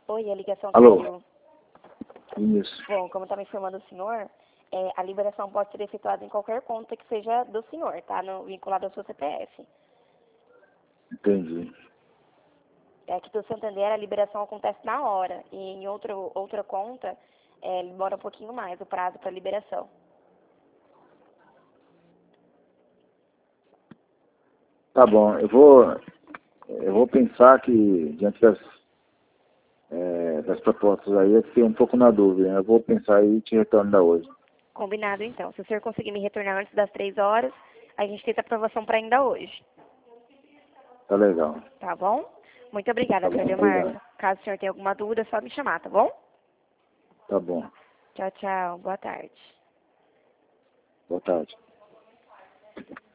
Oi, a ligação Alô? caiu. Isso. Bom, como estava informando o senhor, a liberação pode ser efetuada em qualquer conta que seja do senhor, tá? No, vinculado ao seu CPF. Entendi. É que do Santander a liberação acontece na hora. E em outra conta, demora um pouquinho mais o prazo para liberação. Tá bom, eu vou pensar que diante das propostas aí, eu fiquei um pouco na dúvida, né? Eu vou pensar e te retorno da hoje. Combinado, então. Se o senhor conseguir me retornar antes das 3 horas, a gente tenta aprovação para ainda hoje. Tá legal. Tá bom? Muito obrigada, Tá bom, senhor Leomar. obrigado. Caso o senhor tenha alguma dúvida, é só me chamar, tá bom? Tá bom. Tchau, tchau. Boa tarde. Boa tarde.